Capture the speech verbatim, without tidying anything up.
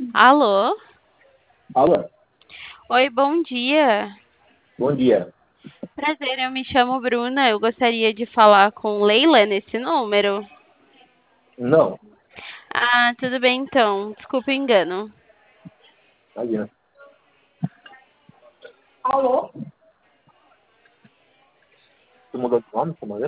Alô? Alô, Oi, bom dia. bom dia. Prazer, eu me chamo Bruna. Eu gostaria de falar com Leila nesse número. Não, Ah, tudo bem então. Desculpa o engano. imagina. Alô? Você mudou de nome, como é?